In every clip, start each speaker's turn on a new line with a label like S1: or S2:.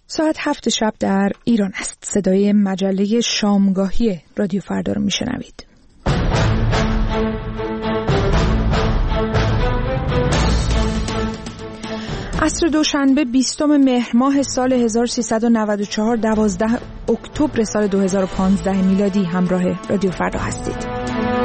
S1: ساعت 7 شب در ایران است. صدای مجله شامگاهی رادیو فردا رو میشنوید. عصر دوشنبه 20 مهر ماه سال 1394 12 اکتبر سال 2015 میلادی همراه رادیو فردا هستید.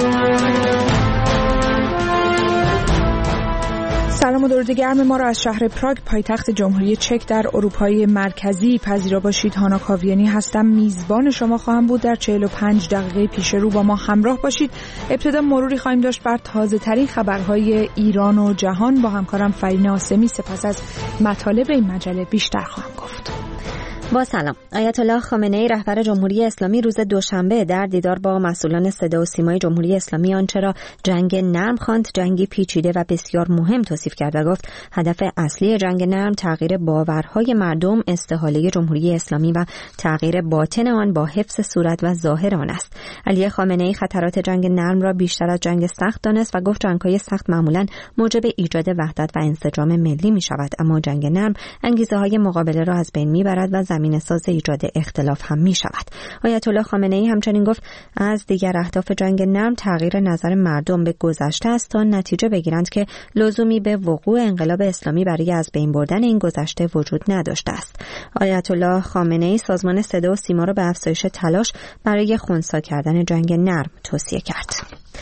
S1: سلام و درود گرم ما را از شهر پراگ پایتخت جمهوری چک در اروپای مرکزی پذیرا باشید. هانا کاویانی هستم، میزبان شما خواهم بود. در 45 دقیقه پیش رو با ما همراه باشید. ابتدا مروری خواهیم داشت بر تازه ترین خبرهای ایران و جهان با همکارم فرین آسمی. سپس از مطالب این مجله بیشتر خواهم گفت.
S2: با سلام. آیت الله خامنه ای رهبر جمهوری اسلامی روز دوشنبه در دیدار با مسئولان صدا و سیمای جمهوری اسلامی آنچه را جنگ نرم خواند جنگی پیچیده و بسیار مهم توصیف کرد و گفت هدف اصلی جنگ نرم تغییر باورهای مردم، استحاله جمهوری اسلامی و تغییر باطن آن با حفظ صورت و ظاهر آن است. علی خامنه ای خطرات جنگ نرم را بیشتر از جنگ سخت دانست و گفت جنگ‌های سخت معمولاً موجب ایجاد وحدت و انسجام ملی می‌شود، اما جنگ نرم انگیزه‌های مقابله را از بین می‌برد و زمین ساز ایجاد اختلاف هم می شود. آیت الله خامنه ای همچنین گفت از دیگر اهداف جنگ نرم تغییر نظر مردم به گذشته است تا نتیجه بگیرند که لزومی به وقوع انقلاب اسلامی برای از بین بردن این گذشته وجود نداشته است. آیت الله خامنه ای سازمان صدا و سیما را به افزایش تلاش برای خنثی کردن جنگ نرم توصیه کرد.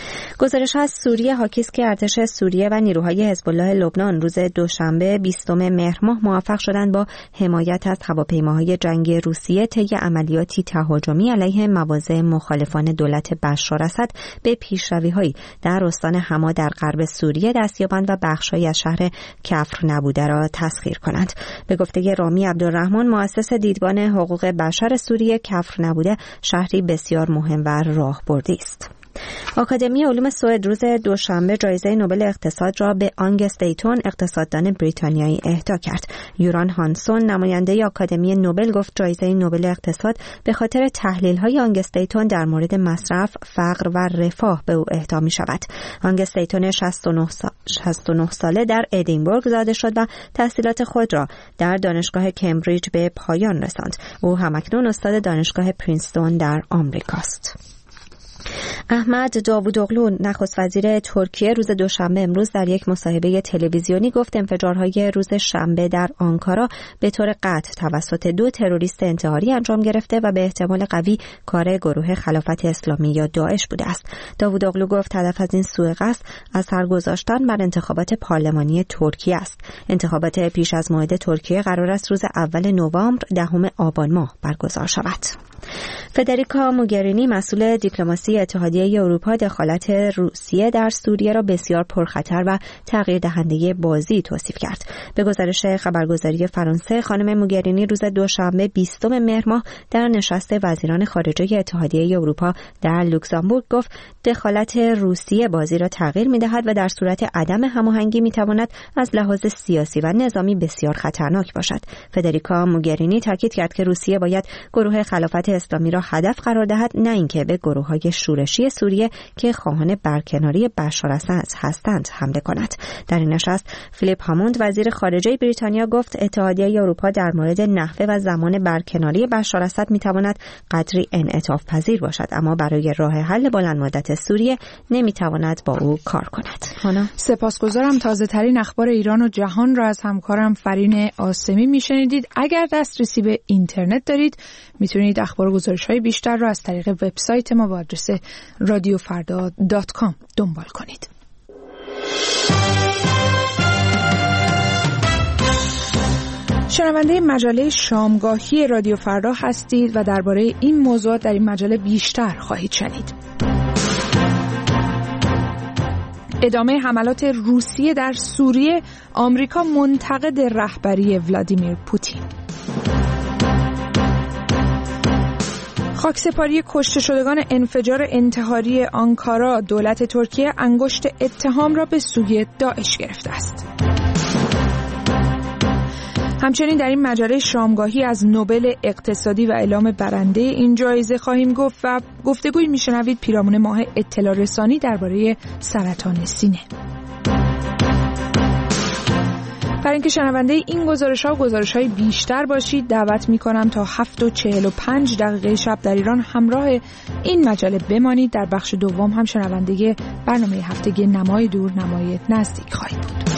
S2: گزارش از سوریه حاکی است که ارتش سوریه و نیروهای حزب الله لبنان روز دوشنبه 20 مهر ماه موفق شدند با حمایت از هواپیماهای جنگی روسیه طی عملیاتی تهاجمی علیه مواضع مخالفان دولت بشار اسد به پیشروی‌هایی در استان حما در غرب سوریه دست یابند و بخش‌هایی از شهر کفر نبوده را تسخیر کنند. به گفته رامی عبدالرحمن مؤسس دیدبان حقوق بشر سوریه، کفر نبوده شهری بسیار مهم و راهبردی است. آکادمی علوم سوئد روز دوشنبه جایزه نوبل اقتصاد را به آنگ استیتون اقتصاددان بریتانیایی اهدا کرد. یوران هانسون نماینده آکادمی نوبل گفت جایزه نوبل اقتصاد به خاطر تحلیل‌های آنگ استیتون در مورد مصرف، فقر و رفاه به او اهدا می‌شود. آنگ استیتون 69 ساله در ادینبورگ زاده شد و تحصیلات خود را در دانشگاه کمبریج به پایان رساند. او همکنون استاد دانشگاه پرینستون در آمریکاست. احمد داوودوغلو نخست وزیر ترکیه روز دوشنبه امروز در یک مصاحبه تلویزیونی گفت انفجارهای روز شنبه در آنکارا به طور قطع توسط 2 تروریست انتحاری انجام گرفته و به احتمال قوی کار گروه خلافت اسلامی یا داعش بوده است. داوودوغلو گفت هدف از این سوءقصد اثر گذاشتن بر انتخابات پارلمانی ترکیه است. انتخابات پیش از موعد ترکیه قرار است روز اول نوامبر 10 آبان ماه برگزار شود. فدریکا موگرینی مسئول دیپلماسی اتحادیه اروپا دخالت روسیه در سوریه را بسیار پرخطر و تغییر دهنده بازی توصیف کرد. به گزارش خبرگزاری فرانسه خانم موگرینی روز دوشنبه 20 مهر ماه در نشست وزیران خارجه اتحادیه اروپا در لوکزامبورگ گفت دخالت روسیه بازی را تغییر می‌دهد و در صورت عدم هماهنگی می‌تواند از لحاظ سیاسی و نظامی بسیار خطرناک باشد. فدریکا موگرینی تاکید کرد که روسیه باید گروه خلافت اسلامی را هدف قرار دهد، نه اینکه به گروه‌های شورشی سوریه که خواهان برکناری بشار اسد هستند حمله کند. در این نشست فیلیپ هاموند وزیر خارجه بریتانیا گفت اتحادیه اروپا در مورد نحوه و زمان برکناری بشار اسد می‌تواند قدری انعطاف پذیر باشد، اما برای راه حل بلند مدت سوریه نمی‌تواند با او کار کند.
S1: سپاسگزارم. تازه ترین اخبار ایران و جهان را از همکارم فرین آسمی میشنیدید. اگر دسترسی به اینترنت دارید میتونید اخبار و گزارش‌های بیشتر را از طریق وبسایت ما با آدرس radiofarda.com دنبال کنید. شنونده مجله شامگاهی رادیو فردا هستید و درباره این موضوعات در این مجله بیشتر خواهید شنید. ادامه حملات روسیه در سوریه، آمریکا منتقد رهبری ولادیمیر پوتین. خاکسپاری کشته شدگان انفجار انتحاری آنکارا، دولت ترکیه انگشت اتهام را به سوی داعش گرفته است. همچنین در این مجله شامگاهی از نوبل اقتصادی و اعلام برنده این جایزه خواهیم گفت و گفتگویی میشنوید پیرامون ماه اطلاع رسانی درباره سرطان سینه. برای اینکه شنونده این گزارش‌ها و گزارش‌های بیشتر باشید دعوت می‌کنم تا 7:45 شب در ایران همراه این مجله بمانید. در بخش دوم هم شنونده برنامه هفتگی نمای دور نمای نزدیک خواهید بود.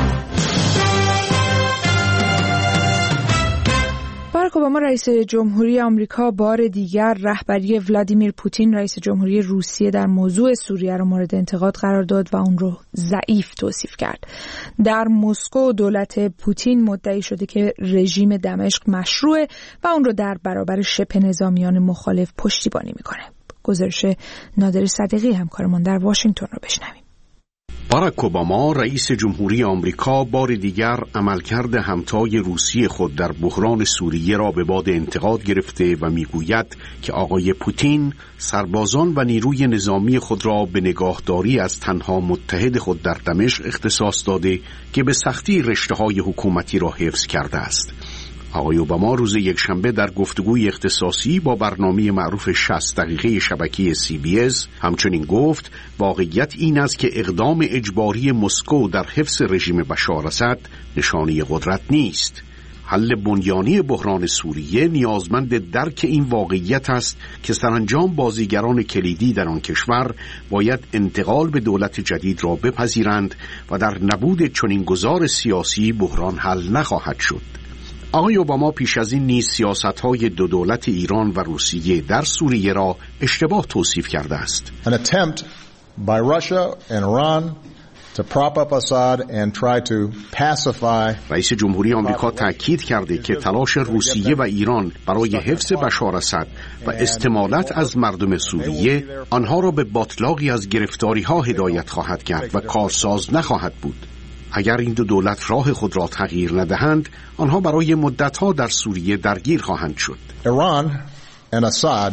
S1: باراک اوباما رئیس جمهوری آمریکا بار دیگر رهبری ولادیمیر پوتین رئیس جمهوری روسیه در موضوع سوریه را مورد انتقاد قرار داد و اون رو ضعیف توصیف کرد. در مسکو دولت پوتین مدعی شده که رژیم دمشق مشروعه و اون رو در برابر شبه نظامیان مخالف پشتیبانی میکنه. گزارش نادر صدیقی همکارمان در واشنگتن رو بشنویم.
S3: باراک اوباما رئیس جمهوری آمریکا بار دیگر عملکرد همتای روسیه خود در بحران سوریه را به باد انتقاد گرفته و میگوید که آقای پوتین سربازان و نیروی نظامی خود را به نگاهداری از تنها متحد خود در دمشق اختصاص داده که به سختی رشته‌های حکومتی را حفظ کرده است. آقای اوباما روز یکشنبه در گفتگوی اختصاصی با برنامه معروف 60 دقیقه شبکه CBS همچنین گفت واقعیت این است که اقدام اجباری مسکو در حفظ رژیم بشار اسد نشانه قدرت نیست. حل بنیانی بحران سوریه نیازمند درک این واقعیت است که سرانجام بازیگران کلیدی در آن کشور باید انتقال به دولت جدید را بپذیرند و در نبود چنین گذار سیاسی بحران حل نخواهد شد. آقای اوباما پیش از این نیز سیاست‌های دو دولت ایران و روسیه در سوریه را اشتباه توصیف کرده است.
S4: An attempt by Russia and Iran to prop up Assad and try to pacify.
S3: رئیس جمهوری آمریکا تأکید کرده که تلاش روسیه و ایران برای حفظ بشار اسد و استمالت از مردم سوریه آنها را به باتلاقی از گرفتاری‌ها هدایت خواهد کرد و کارساز نخواهد بود. اگر این دو دولت راه خود را تغییر ندهند آنها برای مدت‌ها در سوریه درگیر خواهند شد.
S4: Iran and Assad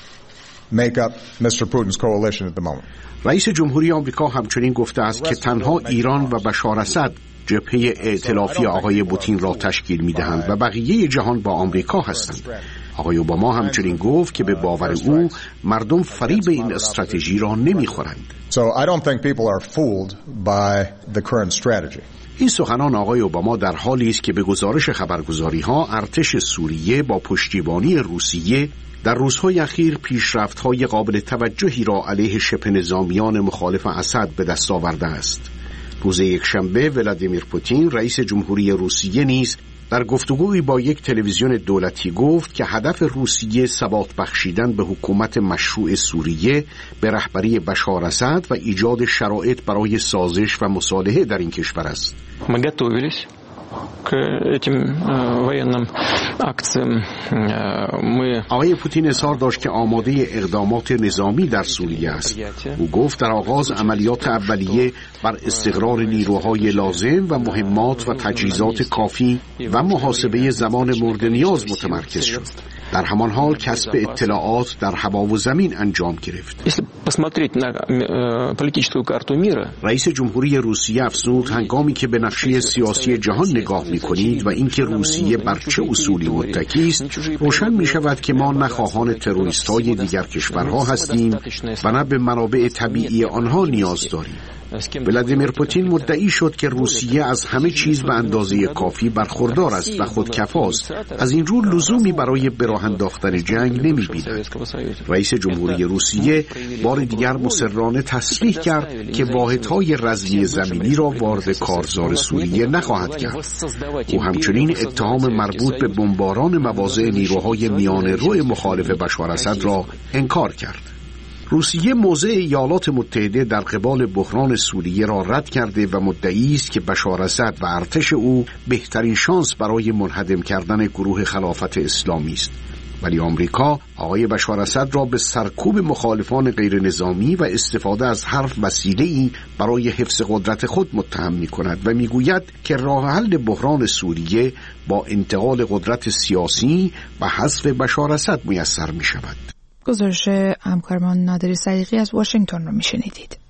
S4: make up Mr. Putin's coalition at the moment.
S3: رئیس جمهوری آمریکا همچنین گفته است که تنها ایران و بشار اسد جبهه ائتلافی آقای پوتین را تشکیل می‌دهند و بقیه جهان با آمریکا هستند. آقای اوباما همچنین گفت که به باور او مردم فریب این استراتژی را نمی‌خورند.
S4: So I don't think people are fooled by the current strategy.
S3: این سخنان آقای اوباما در حالی است که به گزارش خبرگزاری‌ها ارتش سوریه با پشتیبانی روسیه در روزهای اخیر پیشرفت‌های قابل توجهی را علیه شبه نظامیان مخالف اسد به دست آورده است. روز یکشنبه ولادیمیر پوتین رئیس جمهوری روسیه نیز در گفتگویی با یک تلویزیون دولتی گفت که هدف روسیه ثبات بخشیدن به حکومت مشروع سوریه به رهبری بشار اسد و ایجاد شرایط برای سازش و مصالحه در این کشور است. آقای پوتین اصرار داشت که آماده اقدامات نظامی در سوریه است. او گفت در آغاز عملیات اولیه بر استقرار نیروهای لازم و مهمات و تجهیزات کافی و محاسبه زمان مورد نیاز متمرکز شد. در همان حال کسب اطلاعات در هوا و زمین انجام گرفت. رئیس جمهوری روسیه افزود هنگامی که به نقشه سیاسی جهان نگاه می‌کنید و اینکه روسیه بر چه اصولی متکی است روشن می‌شود که ما نه خواهان تروریست‌های دیگر کشورها هستیم و نه به منابع طبیعی آنها نیاز داریم. ولادیمیر پوتین مدعی شد که روسیه از همه چیز به اندازه کافی برخوردار است و خودکفاست. از این رو لزومی برای به راه انداختن جنگ نمی‌بیند. رئیس جمهوری روسیه بار دیگر مصرانه تصریح کرد که واحدهای رزمی زمینی را وارد کارزار سوریه نخواهد کرد. او همچنین اتهام مربوط به بمباران مواضع نیروهای میانه‌رو مخالف بشار اسد را انکار کرد. روسیه موضع ایالات متحده در قبال بحران سوریه را رد کرده و مدعی است که بشار اسد و ارتش او بهترین شانس برای منهدم کردن گروه خلافت اسلامی است. ولی آمریکا آقای بشار اسد را به سرکوب مخالفان غیر نظامی و استفاده از هر وسیله‌ای برای حفظ قدرت خود متهم می‌کند و می‌گوید که راه حل بحران سوریه با انتقال قدرت سیاسی و حذف بشار اسد میسر می‌شود.
S1: گزارش همکارمان نادر صدیقی از واشنگتن رو میشنیدید.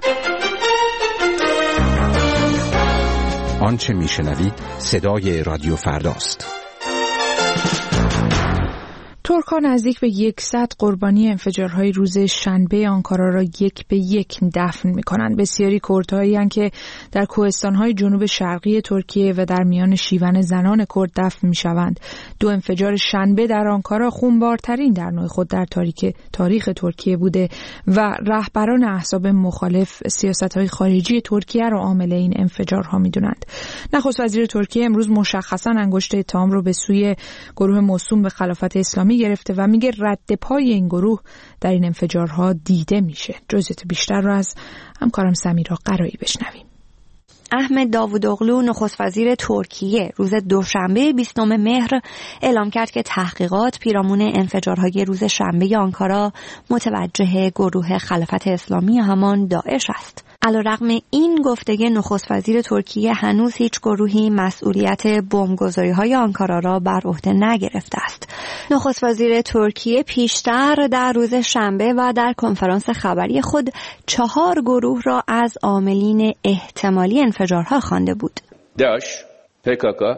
S5: آنچه میشنوید صدای رادیو فرداست.
S1: ترک‌ها نزدیک به 100 قربانی انفجارهای روز شنبه آنکارا را 1 به 1 دفن می‌کنند. بسیاری کردهایی هستند که در کوهستان‌های جنوب شرقی ترکیه و در میان شیون زنان کرد دفن می‌شوند. 2 انفجار شنبه در آنکارا خونبارترین در نوع خود در تاریخ ترکیه بوده و رهبران احزاب مخالف سیاست‌های خارجی ترکیه را عامل این انفجارها می‌دونند. نخست وزیر ترکیه امروز مشخصاً انگشت اتهام رو به سوی گروه موسوم به خلافت اسلامی گرفته و میگه رد پای این گروه در این انفجارها دیده میشه. جزئیات بیشتر رو از همکارم سمیرا قرایی بشنویم.
S2: احمد داوودوغلو نخست وزیر ترکیه روز دوشنبه 20 مهر اعلام کرد که تحقیقات پیرامون انفجارهای روز شنبه آنکارا متوجه گروه خلافت اسلامی همان داعش است. علیرغم این گفتگو نخست وزیر ترکیه هنوز هیچ گروهی مسئولیت بمبگذاری‌های آنکارا را بر عهده نگرفته است. نخست وزیر ترکیه پیشتر در روز شنبه و در کنفرانس خبری خود 4 گروه را از عاملین احتمالی انفجارها خوانده بود.
S5: داعش، PKK،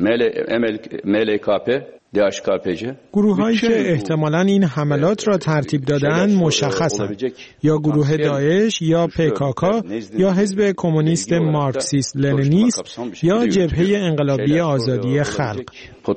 S5: MLKP،
S6: گروه‌هایی که احتمالاً این حملات را ترتیب دادند مشخصند، یا گروه داعش یا PKK یا حزب کمونیست مارکسیست لنینیست یا جبهه انقلابی آزادی خلق.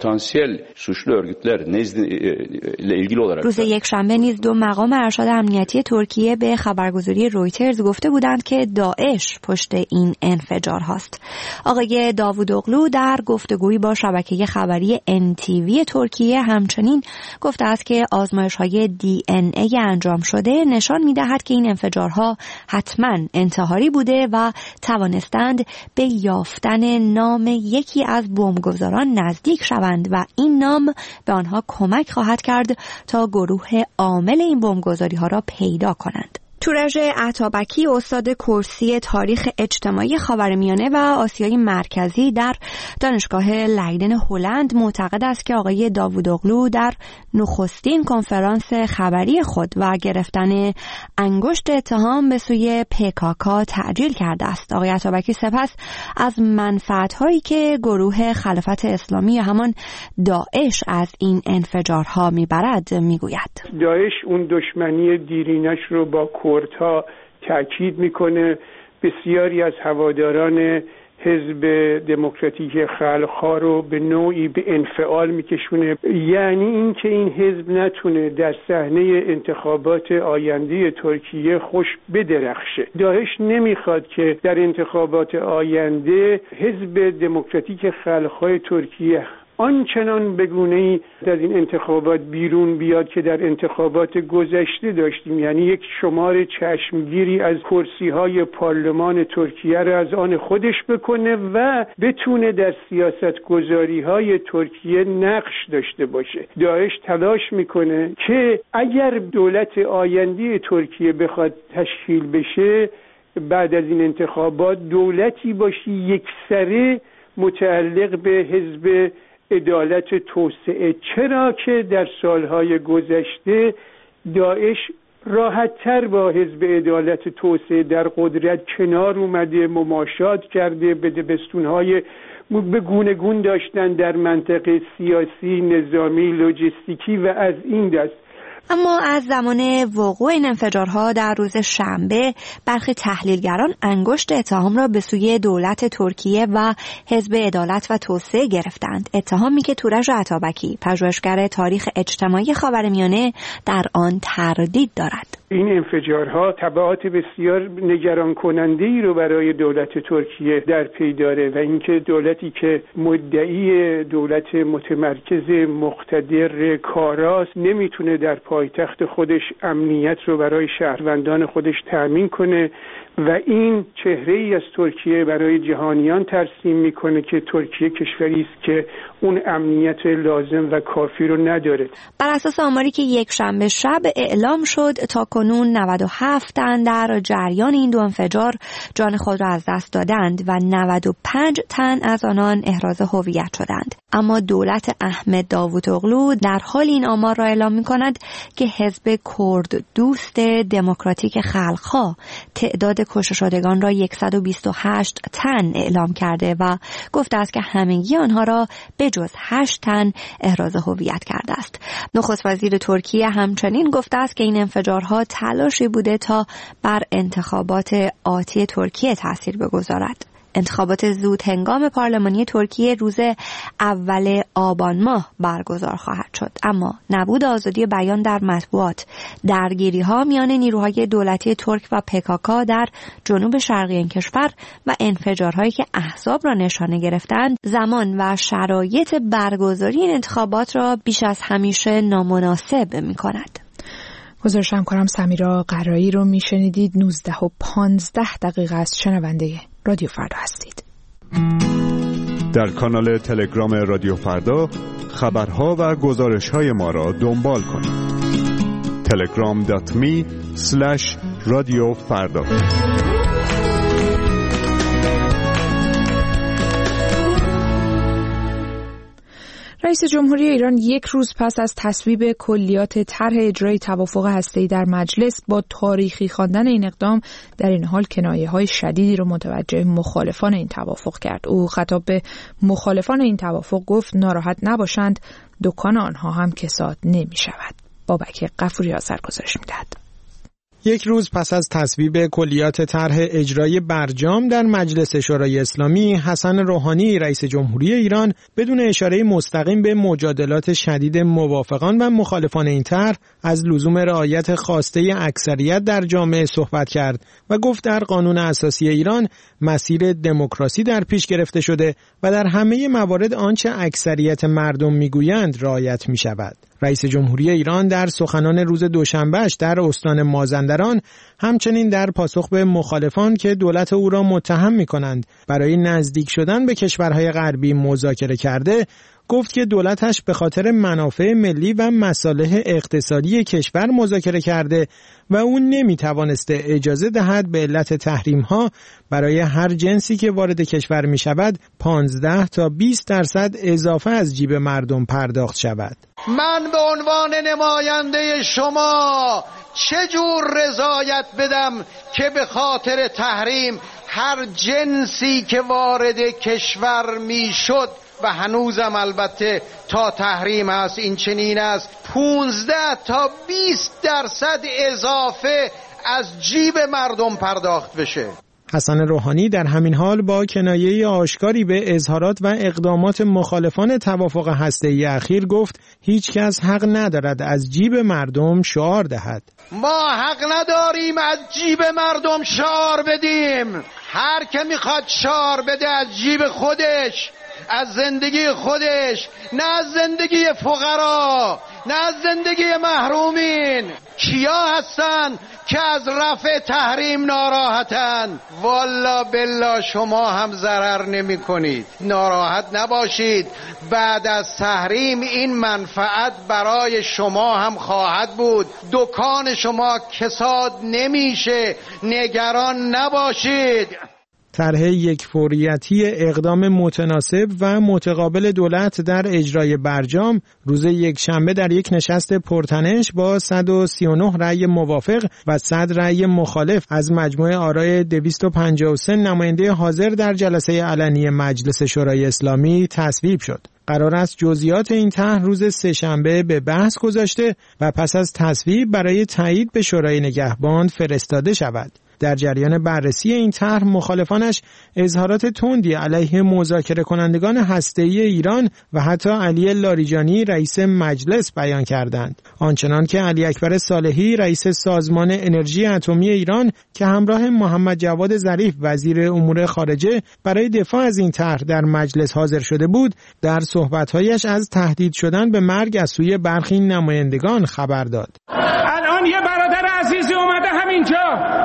S2: روز یکشنبه نیز 2 مقام ارشد امنیتی ترکیه به خبرگزاری رویترز گفته بودند که داعش پشت این انفجار هاست. آقای داوودوغلو در گفتگویی با شبکه خبری NTV ترکیه همچنین گفته است که آزمایش‌های DNA انجام شده نشان می‌دهد که این انفجارها حتماً انتحاری بوده و توانستند به یافتن نام یکی از بمبگذاران نزدیک شوند و این نام به آنها کمک خواهد کرد تا گروه عامل این بمبگذاری‌ها را پیدا کنند. تورج عطابکی استاد کرسی تاریخ اجتماعی خاورمیانه و آسیای مرکزی در دانشگاه لیدن هلند معتقد است که آقای داوودوغلو در نخستین کنفرانس خبری خود و گرفتن انگشت اتهام به سوی PKK تعجیل کرده است. آقای عطابکی سپس از منفعت‌هایی که گروه خلافت اسلامی یا همان داعش از این انفجارها میبرد میگوید.
S7: داعش اون دشمنی دیرینش رو با کردها تأکید میکنه. بسیاری از هواداران حزب دموکراتیک خلق‌ها رو به نوعی به انفعال میکشونه. یعنی این که این حزب نتونه در صحنه انتخابات آینده ترکیه خوش بدرخشه. داعش نمیخواد که در انتخابات آینده حزب دموکراتیک خلق‌های ترکیه آنچنان به گونه‌ای از این انتخابات بیرون بیاد که در انتخابات گذشته داشتیم. یعنی یک شمار چشمگیری از کرسی‌های پارلمان ترکیه را از آن خودش بکنه و بتونه در سیاست‌گذاری‌های ترکیه نقش داشته باشه. داعش تلاش میکنه که اگر دولت آینده ترکیه بخواد تشکیل بشه بعد از این انتخابات دولتی باشه یکسره متعلق به حزب عدالت توسعه. چرا که در سالهای گذشته داعش راحت‌تر با حزب عدالت توسعه در قدرت کنار اومده، مماشات کرده، به دبستون‌های به گونه گون داشتن در منطقه سیاسی، نظامی، لوجستیکی و از این دست.
S2: اما از زمان وقوع این انفجارها در روز شنبه برخی تحلیلگران انگشت اتهام را به سوی دولت ترکیه و حزب عدالت و توسعه گرفتند. اتهامی که تورج عطابکی پژوهشگر تاریخ اجتماعی خاورمیانه در آن تردید دارد.
S7: این انفجارها تبعات بسیار نگران کننده‌ای رو برای دولت ترکیه در پی داره و اینکه دولتی که مدعی دولت متمرکز مقتدر کاراست نمیتونه در پایتخت خودش امنیت رو برای شهروندان خودش تأمین کنه و این چهره‌ای از ترکیه برای جهانیان ترسیم میکنه که ترکیه کشوری است که اون امنیت لازم و کافی رو نداره.
S2: بر اساس آماری که یک شنبه شب اعلام شد تا کنون 97 تن در جریان این 2 انفجار جان خود را از دست دادند و 95 تن از آنان احراز هویت شدند. اما دولت احمد داوودوغلو در حال این آمار را اعلام می‌کند که حزب کرد دوست دموکراتیک خلق‌ها تعداد کشته شدگان را 128 تن اعلام کرده و گفته است که همگی آنها را به جز 8 تن احراز هویت کرده است. نخست وزیر ترکیه همچنین گفته است که این انفجارها تلاشی بوده تا بر انتخابات آتی ترکیه تاثیر بگذارد. انتخابات زود هنگام پارلمانی ترکیه روز اول آبان ماه برگزار خواهد شد، اما نبود آزادی بیان در مطبوعات، درگیری‌ها میان نیروهای دولتی ترک و پکاکا در جنوب شرقی این کشور و انفجارهایی که احزاب را نشانه گرفتند، زمان و شرایط برگزاری این انتخابات را بیش از همیشه نامناسب می‌کند.
S1: گزارش همکارم سمیرا قرایی رو میشنیدید. 19:15 است. شنونده رادیو فردا هستید.
S8: در کانال تلگرام رادیو فردا خبرها و گزارش‌های ما را دنبال کنید. telegram.me/radiofarda.
S1: رئیس جمهوری ایران یک روز پس از تصویب کلیات طرح اجرای توافق هسته‌ای در مجلس با تاریخی خواندن این اقدام در این حال کنایه‌های شدیدی را متوجه مخالفان این توافق کرد. او خطاب به مخالفان این توافق گفت ناراحت نباشند، دکان آنها هم کساد نمی‌شود. بابک غفوری گزارش می‌دهد.
S6: یک روز پس از تصویب کلیات طرح اجرای برجام در مجلس شورای اسلامی، حسن روحانی رئیس جمهوری ایران بدون اشاره مستقیم به مجادلات شدید موافقان و مخالفان این طرح از لزوم رعایت خواسته اکثریت در جامعه صحبت کرد و گفت در قانون اساسی ایران مسیر دموکراسی در پیش گرفته شده و در همه موارد آنچه اکثریت مردم میگویند رعایت می‌شود. رئیس جمهوری ایران در سخنان روز دوشنبهش در استان مازندران همچنین در پاسخ به مخالفان که دولت او را متهم می‌کنند برای نزدیک شدن به کشورهای غربی مذاکره کرده، گفت که دولتش به خاطر منافع ملی و مصالح اقتصادی کشور مذاکره کرده و اون نمیتوانسته اجازه دهد به علت تحریم‌ها برای هر جنسی که وارد کشور می‌شود 15 تا 20% اضافه از جیب مردم پرداخت شود.
S9: من به عنوان نماینده شما چجور رضایت بدم که به خاطر تحریم هر جنسی که وارد کشور میشد و هنوزم البته تا تحریم هست این چنین است 15 تا 20% اضافه از جیب مردم پرداخت بشه.
S6: حسن روحانی در همین حال با کنایه آشکاری به اظهارات و اقدامات مخالفان توافق هسته‌ای اخیر گفت هیچ کس حق ندارد از جیب مردم شعار دهد.
S9: ما حق نداریم از جیب مردم شعار بدیم. هر که میخواد شعار بده از جیب خودش، از زندگی خودش، نه از زندگی فقرا، نه از زندگی محرومین. کیا هستن که از رفع تحریم ناراحتن؟ والا بالله شما هم ضرر نمی کنید. ناراحت نباشید، بعد از تحریم این منفعت برای شما هم خواهد بود. دکان شما کساد نمیشه، نگران نباشید.
S6: طرح یک فوریتی اقدام متناسب و متقابل دولت در اجرای برجام روز یکشنبه در یک نشست پرتنش با 139 رأی موافق و 100 رأی مخالف از مجموع آرای 253 نماینده حاضر در جلسه علنی مجلس شورای اسلامی تصویب شد. قرار است جزئیات این طرح روز سه‌شنبه به بحث گذاشته و پس از تصویب برای تایید به شورای نگهبان فرستاده شود. در جریان بررسی این طرح مخالفانش اظهارات تندی علیه مذاکره کنندگان هسته‌ای ایران و حتی علی لاریجانی رئیس مجلس بیان کردند. آنچنان که علی اکبر صالحی رئیس سازمان انرژی اتمی ایران که همراه محمد جواد ظریف وزیر امور خارجه برای دفاع از این طرح در مجلس حاضر شده بود، در صحبت‌هایش از تهدید شدن به مرگ از سوی برخی نمایندگان خبر داد.
S10: الان یه برادر عزیزی اومده همینجا،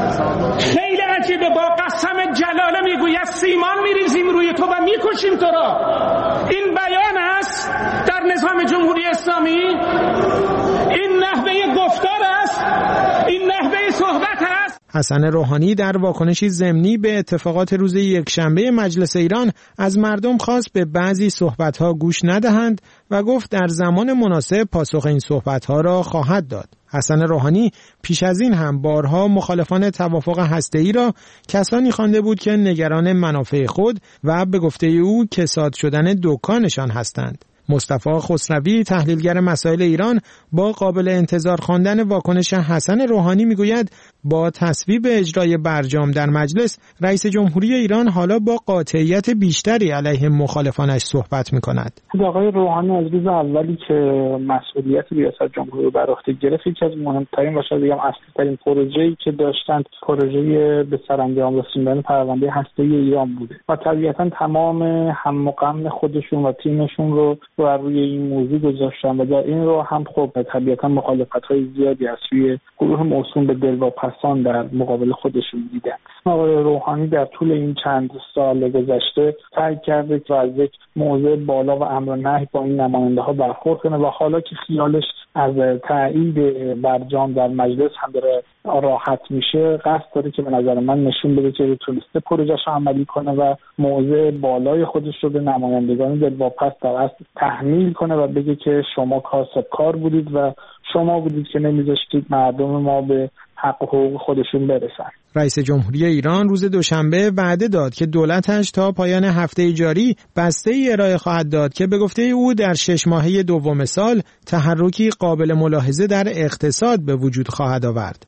S10: خیلی عجیبه، با قسم جلاله میگوید سیمان میریزیم روی تو و میکشیم تو را. این بیان است در نظام جمهوری اسلامی؟ این نحوه گفتار است؟ این نحوه صحبت است؟
S6: حسن روحانی در واکنشی ضمنی به اتفاقات روز یکشنبه مجلس ایران از مردم خواست به بعضی صحبت‌ها گوش ندهند و گفت در زمان مناسب پاسخ این صحبت‌ها را خواهد داد. حسن روحانی پیش از این هم بارها مخالفان توافق هسته‌ای را کسانی خوانده بود که نگران منافع خود و به گفته او کساد شدن دکانشان هستند. مصطفی خسروی تحلیلگر مسائل ایران با قابل انتظار خواندن واکنش حسن روحانی میگوید با تصویب اجرای برجام در مجلس رئیس جمهوری ایران حالا با قاطعیت بیشتری علیه مخالفانش صحبت میکند.
S11: آقای روحانی از روز اولی که مسئولیت ریاست جمهوری رو بر عهده گرفت یکی از مهمترین و شاید بگم اصلی‌ترین پروژه‌ای که داشتند پروژه به سرانجام رسوندن پرونده هسته‌ای ایران بوده و طبیعتاً تمام هم و غم خودشون و تیمشون رو بر روی این موضوع گذاشتن و در این رو هم خب طبیعتاً مخالفت‌های زیادی از سوی گروه موسوم به دلواپسان در مقابل خودشون دیدن. آقای روحانی در طول این چند سال گذشته سعی کرده که از یک موضع بالا و امر و نهی با این نماینده‌ها برخورد کنه و حالا که خیالش از تایید برجام در مجلس هم داره راحت میشه قصد داره که به نظر من نشون بده که تونسته پروژه‌اش عملی کنه و موضع بالای خودش رو به نمایندگان دلواپس در اصل تحمیل کنه و بگه که شما کاسب کار بودید و شما بودید که نمیذاشتید مردم ما به حق و حقوق خودشون برسن.
S6: رئیس جمهوری ایران روز دوشنبه وعده داد که دولتش تا پایان هفته جاری بسته‌ای ارائه خواهد داد که به گفته او در 6 ماهه دوم سال تحرکی قابل ملاحظه در اقتصاد به وجود خواهد آورد.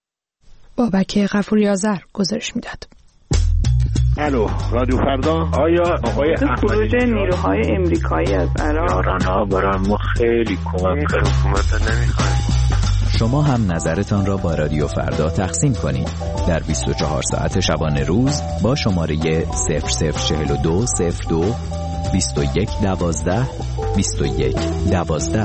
S1: بابک غفوری آذر گزارش میداد.
S12: الو رادیو فردا. آیا آقای
S13: خروج نیروهای امریکایی از عراق
S12: یاران‌ها برای ما خیلی کمک کرد. حکومت نمیخواد.
S14: شما هم نظرتان را با رادیو فردا تقسیم کنید در 24 ساعت شبانه روز با شماره 0042 02 21 12 21 12.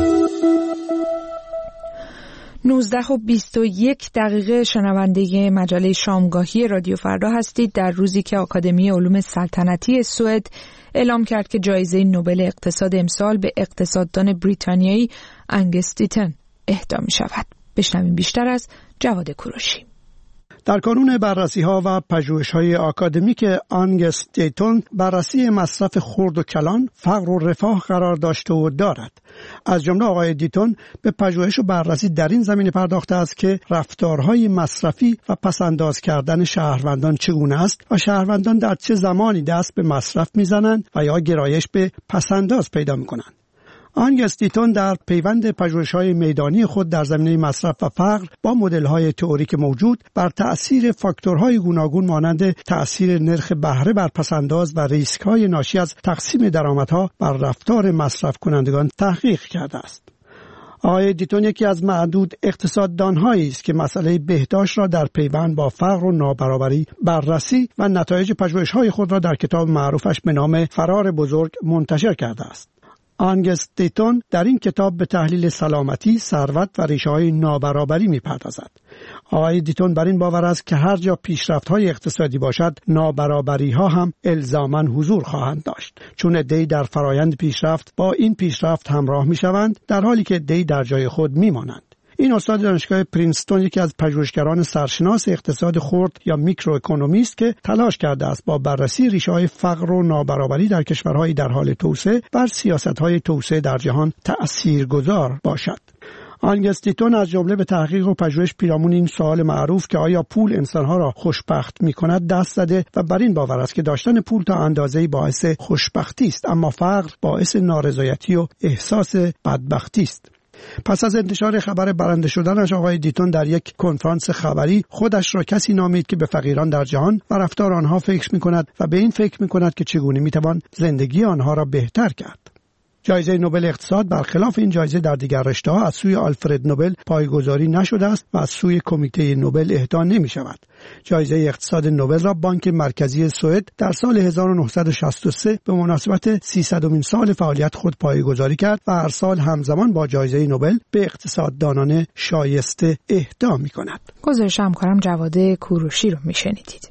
S1: 19:21 شنونده مجله شامگاهی رادیو فردا هستید در روزی که آکادمی علوم سلطنتی سوئد اعلام کرد که جایزه نوبل اقتصاد امسال به اقتصاددان بریتانیایی آنگس دیتون اهدا می شود. بشنویم بیشتر از جواد کوروشی.
S15: در کانون بررسی‌ها و پژوهش‌های آکادمیک آنگس دیتون بررسی مصرف خرد و کلان، فقر و رفاه قرار داشته و دارد. از جمله آقای دیتون به پژوهش و بررسی در این زمینه پرداخته است که رفتارهای مصرفی و پس‌انداز کردن شهروندان چگونه است و شهروندان در چه زمانی دست به مصرف می‌زنند و یا گرایش به پس‌انداز پیدا می‌کنند. آنگس دیتون در پیوند پژوهش‌های میدانی خود در زمینه مصرف و فقر با مدل‌های تئوریک موجود بر تأثیر فاکتورهای گوناگون مانند تأثیر نرخ بهره بر پس‌انداز و ریسک‌های ناشی از تقسیم درآمدها بر رفتار مصرف کنندگان تحقیق کرده است. آقای دیتون یکی از معدود اقتصاددان‌هایی است که مسئله بهداشت را در پیوند با فقر و نابرابری بررسی و نتایج پژوهش‌های خود را در کتاب معروفش به نام فرار بزرگ منتشر کرده است. آنگس دیتون در این کتاب به تحلیل سلامتی، ثروت و ریشه‌های نابرابری می‌پردازد. آقای دیتون بر این باور است که هر جا پیشرفت‌های اقتصادی باشد، نابرابری‌ها هم الزاماً حضور خواهند داشت، چون عده‌ای در فرایند پیشرفت با این پیشرفت همراه می‌شوند، در حالی که عده‌ای در جای خود می‌مانند. این استاد دانشگاه پرینستون یکی از پژوهشگران سرشناس اقتصاد خرد یا میکروئکونومی است که تلاش کرده است با بررسی ریشه‌های فقر و نابرابری در کشورهای در حال توسعه بر سیاست‌های توسعه در جهان تأثیرگذار باشد. آنگس دیتون از جمله به تحقیق و پژوهش پیرامون این سوال معروف که آیا پول انسان‌ها را خوشبخت می‌کند دست زده و بر این باور است که داشتن پول تا اندازه‌ای باعث خوشبختی است، اما فقر باعث نارضایتی و احساس بدبختی است. پس از انتشار خبر برنده شدنش، آقای دیتون در یک کنفرانس خبری خودش را کسی نامید که به فقیران در جهان و رفتار آنها فکر می‌کند و به این فکر می‌کند که چگونه می‌توان زندگی آنها را بهتر کرد. جایزه نوبل اقتصاد برخلاف این جایزه در دیگر رشته‌ها از سوی آلفرد نوبل پایگذاری نشده است و از سوی کمیته نوبل اهدا نمی‌شود. جایزه اقتصاد نوبل را بانک مرکزی سوئد در سال 1963 به مناسبت 300مین سال فعالیت خود پایگذاری کرد و هر سال همزمان با جایزه نوبل به اقتصاددانان شایسته اهدا می‌کند.
S1: گزارش همکارم جواد کوروشی رو میشنیدید.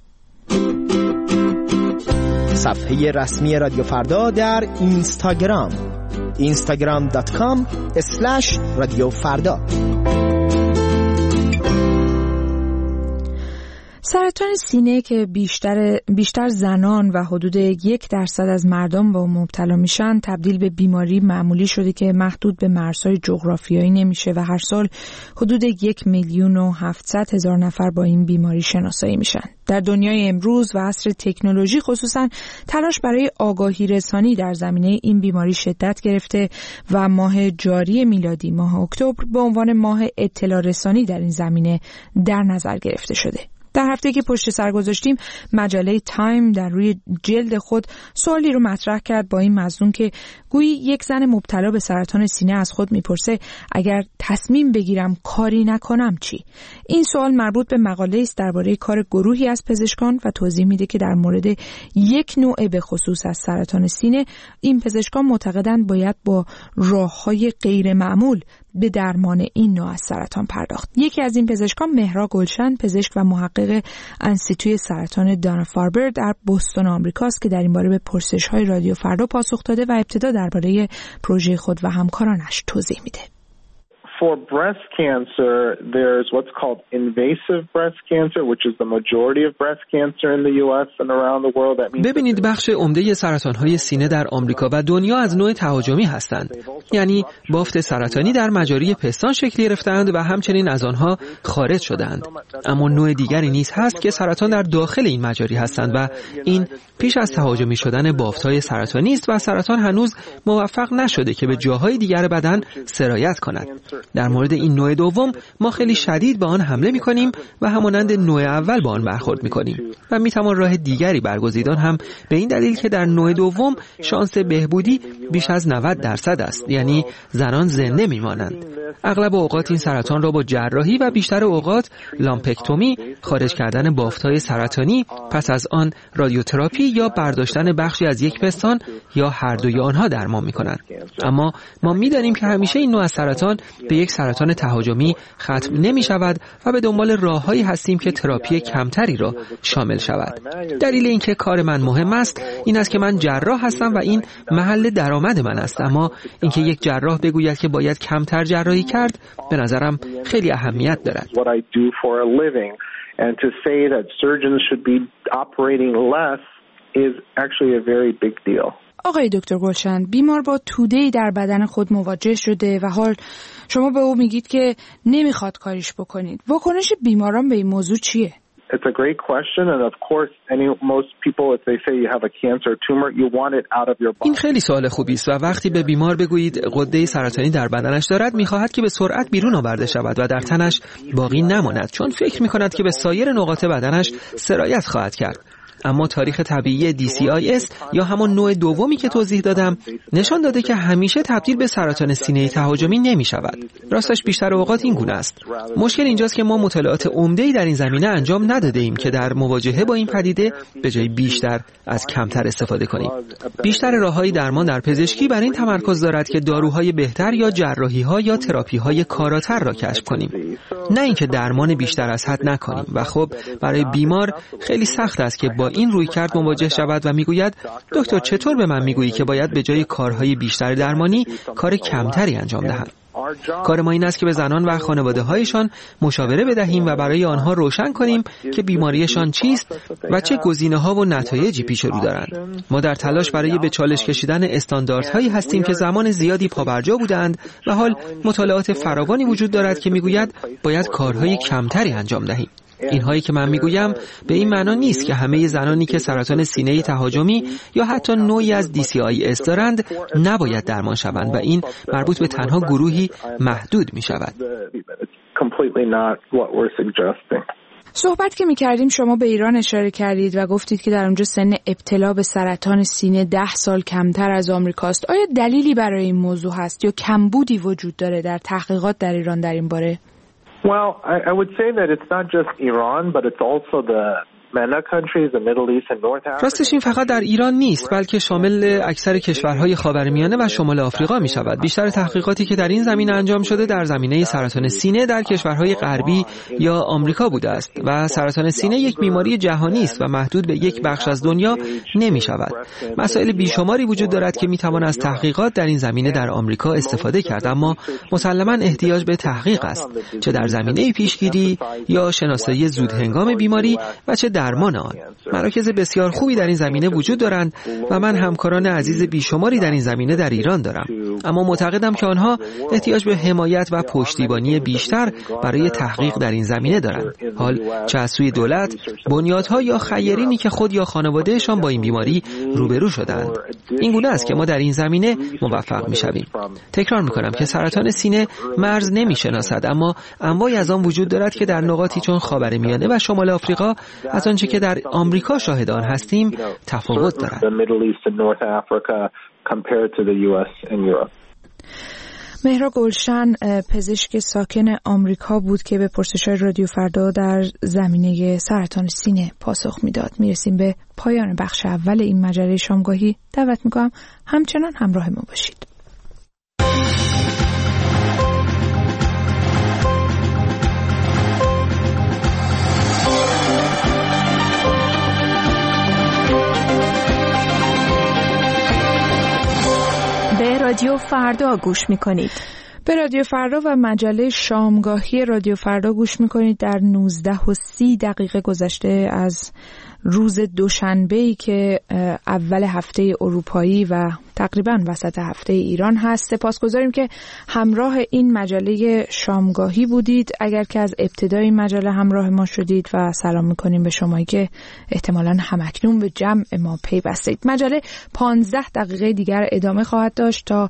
S16: صفحه رسمی رادیو فردا در اینستاگرام instagram.com/رادیو فردا.
S1: سرطان سینه که بیشتر زنان و حدود 1% از مردم با مبتلا میشن تبدیل به بیماری معمولی شده که محدود به مرزهای جغرافیایی نمیشه و هر سال حدود 1,700,000 نفر با این بیماری شناسایی میشن. در دنیای امروز و عصر تکنولوژی خصوصا تلاش برای آگاهی رسانی در زمینه این بیماری شدت گرفته و ماه جاری میلادی ماه اکتبر به عنوان ماه اطلاع رسانی در این زمینه در نظر گرفته شده. در هفته که پشت سر گذاشتیم مجله تایم در روی جلد خود سوالی رو مطرح کرد با این مضمون که گویی یک زن مبتلا به سرطان سینه از خود میپرسه اگر تصمیم بگیرم کاری نکنم چی؟ این سوال مربوط به مقاله است درباره کار گروهی از پزشکان و توضیح میده که در مورد یک نوع به خصوص از سرطان سینه این پزشکان معتقدند باید با راه‌های غیر معمول به درمان این نوع از سرطان پرداخت. یکی از این پزشکان مهرا گلشن، پزشک و محقق انستیتوی سرطان دانا فاربر در بوستون آمریکاست که در این باره به پرسش‌های رادیو فردا پاسخ داده و ابتدا درباره پروژه خود و همکارانش توضیح میده.
S17: For breast cancer, there's what's called invasive breast cancer, which is the majority of breast cancer in the US and around the world. That means
S18: ببینید بخش عمده سرطان‌های سینه در آمریکا و دنیا از نوع تهاجمی هستند. یعنی بافت سرطانی در مجاری پستان شکل گرفتند و همچنین از آنها خارج شدند. اما نوع دیگری نیز هست که سرطان در داخل این مجاری هستند و این پیش از تهاجمی شدن بافت‌های سرطانی است و سرطان هنوز موفق نشده که به جاهای دیگر بدن سرایت کند. در مورد این نوع دوم ما خیلی شدید به آن حمله می‌کنیم و همانند نوع اول با آن برخورد می‌کنیم و می‌توان راه دیگری برگزیدن هم به این دلیل که در نوع دوم شانس بهبودی بیش از 90% است، یعنی زنان زنده می‌مانند. اغلب اوقات این سرطان را با جراحی و بیشتر اوقات لامپکتومی، خارج کردن بافت‌های سرطانی، پس از آن رادیوتراپی یا برداشتن بخشی از یک پستان یا هر دوی آنها درمان می‌کنند. اما ما می‌دانیم که همیشه این نوع از سرطان به یک سرطان تهاجمی ختم نمی شود و به دنبال راههایی هستیم که تراپی کمتری را شامل شود. دلیل اینکه کار من مهم است این است که من جراح هستم و این محل درآمد من است، اما اینکه یک جراح بگوید که باید کمتر جراحی کرد به نظرم خیلی اهمیت دارد.
S1: آقای دکتر گلشن، بیمار با توده‌ای در بدن خود مواجه شده و حال شما به او میگید که نمیخواد کاریش بکنید. واکنش بیماران به این موضوع چیه؟
S17: It's a great question and of course most people if they say you have a cancer tumor you want it out of your body.
S18: این خیلی سوال خوبی است و وقتی به بیمار بگویید غده سرطانی در بدنش دارد می‌خواهد که به سرعت بیرون آورده شود و در تنش باقی نماند چون فکر می‌کند که به سایر نقاط بدنش سرایت خواهد کرد. اما تاریخ طبیعی DCIS یا همان نوع دومی که توضیح دادم نشان داده که همیشه تبدیل به سرطان سینه تهاجمی نمی شود. راستش بیشتر اوقات این گونه است. مشکل اینجاست که ما مطالعات عمده‌ای در این زمینه انجام نداده ایم که در مواجهه با این پدیده به جای بیشتر از کمتر استفاده کنیم. بیشتر راههای درمان در پزشکی بر این تمرکز دارد که داروهای بهتر یا جراحی‌ها یا تراپی‌های کاراتر را کشف کنیم. نه اینکه درمان بیشتر از حد نکنیم و خب برای بیمار خیلی سخت است که با این رویکرد مواجه شود و میگوید دکتر چطور به من میگویی که باید به جای کارهای بیشتر درمانی کار کمتری انجام دهم. کار ما این است که به زنان و خانواده‌هایشان مشاوره بدهیم و برای آنها روشن کنیم که بیماریشان چیست و چه گزینه‌ها و نتایجی پیش رو دارند. ما در تلاش برای به چالش کشیدن استانداردهایی هستیم که زمان زیادی پابرجا بودند و حال مطالعات فراوانی وجود دارد که میگوید باید کارهای کمتری انجام دهیم. اینهایی که من میگویم به این معنا نیست که همه زنانی که سرطان سینه تهاجمی یا حتی نوعی از DCIS دارند نباید درمان شوند و این مربوط به تنها گروهی محدود می شود.
S1: صحبت که می‌کردیم شما به ایران اشاره کردید و گفتید که در اونجا سن ابتلا به سرطان سینه 10 سال کمتر از آمریکاست. آیا دلیلی برای این موضوع هست یا کمبودی وجود داره در تحقیقات در ایران در این باره؟
S17: Well, I would say that it's not just Iran, but it's also
S18: راستش این فقط در ایران نیست، بلکه شامل اکثر کشورهای خاورمیانه و شمال آفریقا می شود. بیشتر تحقیقاتی که در این زمینه انجام شده در زمینه سرطان سینه در کشورهای غربی یا آمریکا بوده است و سرطان سینه یک بیماری جهانی است و محدود به یک بخش از دنیا نمی شود. مسائل بیشماری وجود دارد که می توان از تحقیقات در این زمینه در آمریکا استفاده کرد، اما مسلماً احتیاج به تحقیق است، چه در زمینه پیشگیری یا شناسایی زودهنگام بیماری و چه درمان آن. مراکز بسیار خوبی در این زمینه وجود دارند و من همکاران عزیز بیشماری در این زمینه در ایران دارم، اما معتقدم که آنها احتیاج به حمایت و پشتیبانی بیشتر برای تحقیق در این زمینه دارند، حال چه از سوی دولت، بنیادها یا خیرینی که خود یا خانوادهشان با این بیماری روبرو شدند. این گونه است که ما در این زمینه موفق می‌شویم. تکرار می‌کنم که سرطان سینه مرز نمی‌شناسد، اما انواعی از آن وجود دارد که در نقاطی چون خاورمیانه و شمال آفریقا از آنچه که در آمریکا شاهد آن هستیم تفاوت دارد.
S1: مهرا گلشن، پزشک ساکن آمریکا بود که به پرسش‌های رادیو فردا در زمینه سرطان سینه پاسخ میداد. میرسیم به پایان بخش اول این مجله شامگاهی. دعوت میکنم همچنان همراه ما باشید.
S19: به رادیو فردا گوش میکنید.
S1: به رادیو فردا و مجله شامگاهی رادیو فردا گوش میکنید. در 19:30 گذشته از روز دوشنبه‌ای که اول هفته اروپایی و تقریبا وسط هفته ایران هست. سپاسگزاریم که همراه این مجله شامگاهی بودید. اگر که از ابتدای مجله همراه ما شدید و سلام میکنیم به شمایی که احتمالاً همکنون به جمع ما پیوستید. مجله 15 دقیقه دیگر ادامه خواهد داشت. تا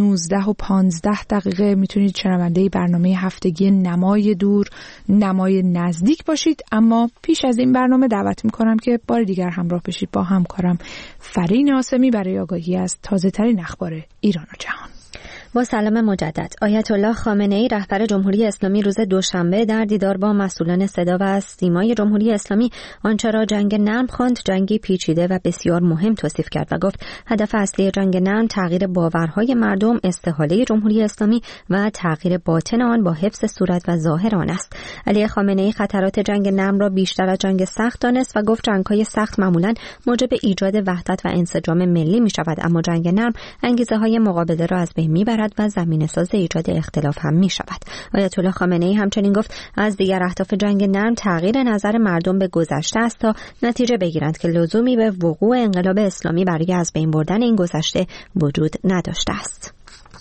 S1: 19:15 میتونید شنونده برنامه هفتگی نمای دور، نمای نزدیک باشید. اما پیش از این برنامه دعوت میکنم که بار دیگر همراه بشید با همکارم فرین آسمی برای آگاهی از تازه ترین اخبار ایران و جهان.
S2: با سلام مجدد. آیت الله خامنه ای رهبر جمهوری اسلامی روز دوشنبه در دیدار با مسئولان صدا و سیمای جمهوری اسلامی آنچه را جنگ نرم خواند جنگی پیچیده و بسیار مهم توصیف کرد و گفت هدف اصلی جنگ نرم تغییر باورهای مردم، استحاله جمهوری اسلامی و تغییر باطن آن با حفظ صورت و ظاهر آن است. علی خامنه ای خطرات جنگ نرم را بیشتر از جنگ سخت دانست و گفت جنگ‌های سخت معمولاً موجب ایجاد وحدت و انسجام ملی می‌شود، اما جنگ نرم انگیزه‌های مقابله را از بین می‌برد و زمینه‌ساز ایجاد اختلاف هم می شود. آیت الله خامنه ای همچنین گفت از دیگر اهداف جنگ نرم تغییر نظر مردم به گذشته است تا نتیجه بگیرند که لزومی به وقوع انقلاب اسلامی برای از بین بردن این گذشته وجود نداشته است.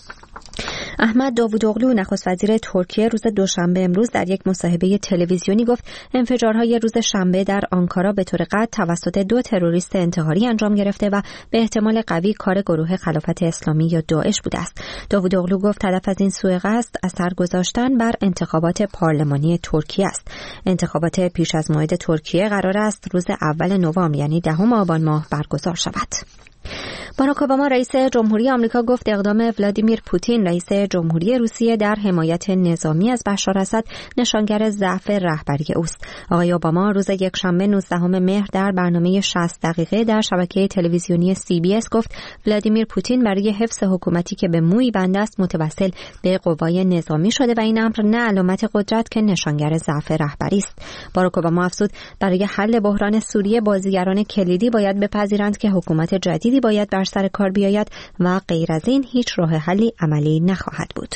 S2: احمد داوودوغلو نخست وزیر ترکیه روز دوشنبه امروز در یک مصاحبه تلویزیونی گفت انفجارهای روز شنبه در آنکارا به طور قطع توسط 2 تروریست انتحاری انجام گرفته و به احتمال قوی کار گروه خلافت اسلامی یا داعش بوده است. داوودوغلو گفت هدف از این سوء قصد اثر گذاشتن بر انتخابات پارلمانی ترکیه است. انتخابات پیش از موعد ترکیه قرار است روز اول نوامبر یعنی 10 آبان ماه برگزار شود. باراک اوباما رئیس جمهوری آمریکا گفت اقدام ولادیمیر پوتین رئیس جمهوری روسیه در حمایت نظامی از بشار اسد نشانگر ضعف رهبری اوست. آقای اوباما روز یکشنبه 19 مهر در برنامه 60 دقیقه در شبکه تلویزیونی CBS گفت ولادیمیر پوتین برای حفظ حکومتی که به مویی بنده است متوسل به قوای نظامی شده و این امر نه علامت قدرت که نشانگر ضعف رهبری است. باراک اوباما افزود برای حل بحران سوریه بازیگران کلیدی باید بپذیرند که حکومت جدیدی باید بر سر کار بیاید و غیر از این هیچ راه حلی عملی نخواهد بود.